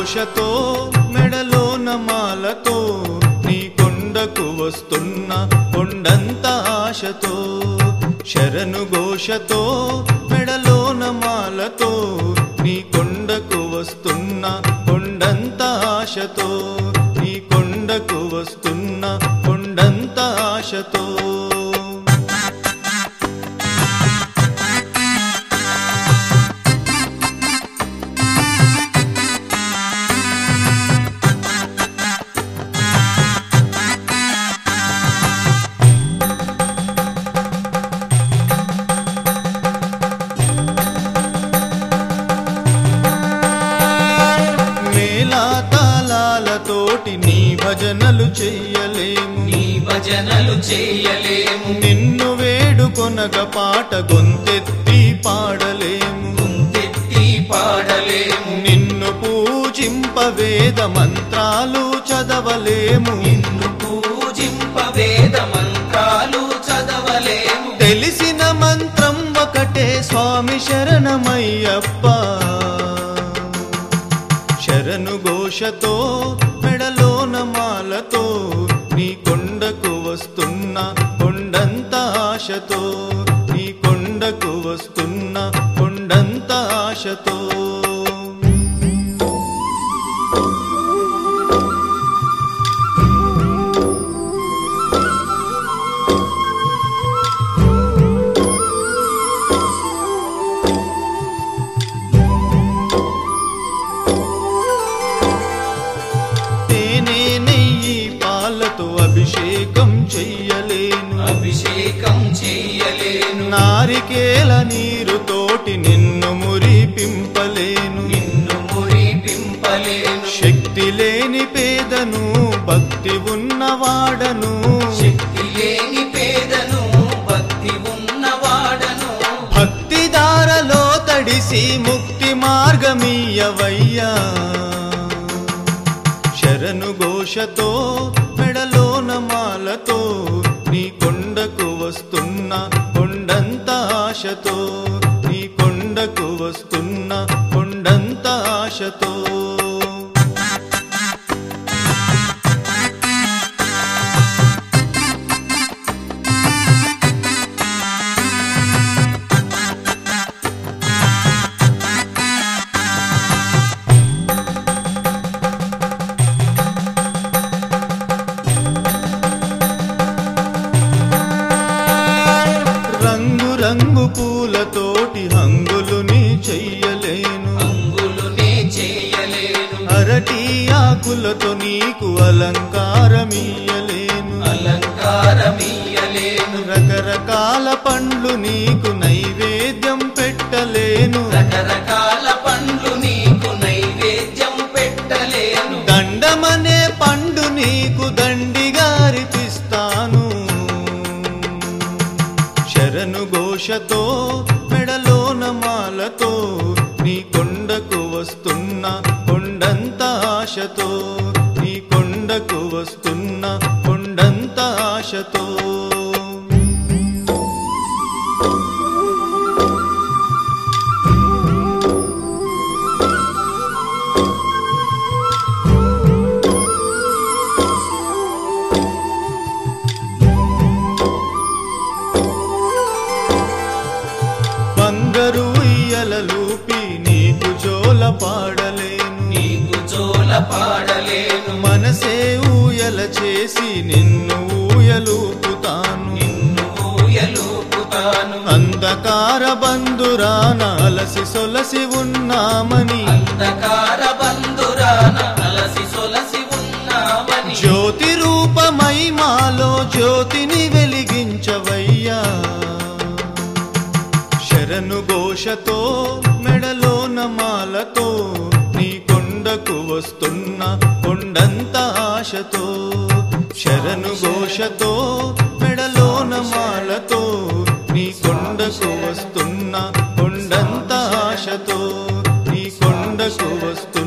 ఘోషతో మెడలోన మాలతో నీ కొండకు వస్తున్న కొండంత ఆశతో శరణు ఘోషతో మెడలోన మాలతో నీ కొండకు వస్తున్న కొండంత ఆశతో నీ కొండకు వస్తున్న కొండంత ఆశతో తోటి నీ భజనలు చెయ్యలేము నిన్ను వేడుకొనగా పాట గొంతెత్తి పాడలేము నిన్ను పూజింప వేద మంత్రాలు చదవలేము తెలిసిన మంత్రం ఒకటే స్వామి శరణమయ్యప్ప శరణు ఘోషతో మెడలోన మాలతో నీ కొండకు వస్తున్న కొండంత ఆశతో నీ కొండకు వస్తున్న కొండంత ఆశతో అభిషేకం చెయ్యలేను నారికేల నీరు తోటి నిన్ను మురిపింపలేను శక్తి లేని పేదను భక్తి ఉన్నవాడను భక్తి దారలో తడిసి ముక్తి మార్గమీయవయ్యా శరణు ఘోషతో మెడలోన మాలతో నీ కొండకు వస్తున్న కొండంత ఆశతో నీ కొండకు వస్తున్న కొండంత ఆశతో రంగు పూలతోటి హంగులుని చెయ్యలేను అరటి ఆకులతో నీకు అలంకారమీయలేను రకరకాల పండ్లు నీకు నైవేద్యం పెట్టలేను దండమనే పండు నీకు దండిగారిపిస్తాను శరణు ఘోషతో మెడలోన మాలతో నీ కొండకు వస్తున్న కొండంత ఆశతో నీ కొండకు వస్తున్న కొండంత ఆశతో బంగారు ఉయ్యలలూపి నీకు జోల పాడలేను మనసే ఊయల చేసి నిన్ను ఊయలూపుతాను అంధకార బంధురాన అలసి సొలసి ఉన్నామని జ్యోతి రూపమై మాలో జ్యోతిని వెలిగించవయ్యా శరణు ఘోషతో మెడలోన మాలతో నీ కొండకు వస్తున్న కొండంత ఆశతో శరణు ఘోషతో మెడలోన మాలతో నీ కొండకు వస్తున్న కొండంత ఆశతో నీ కొండకు వస్తున్న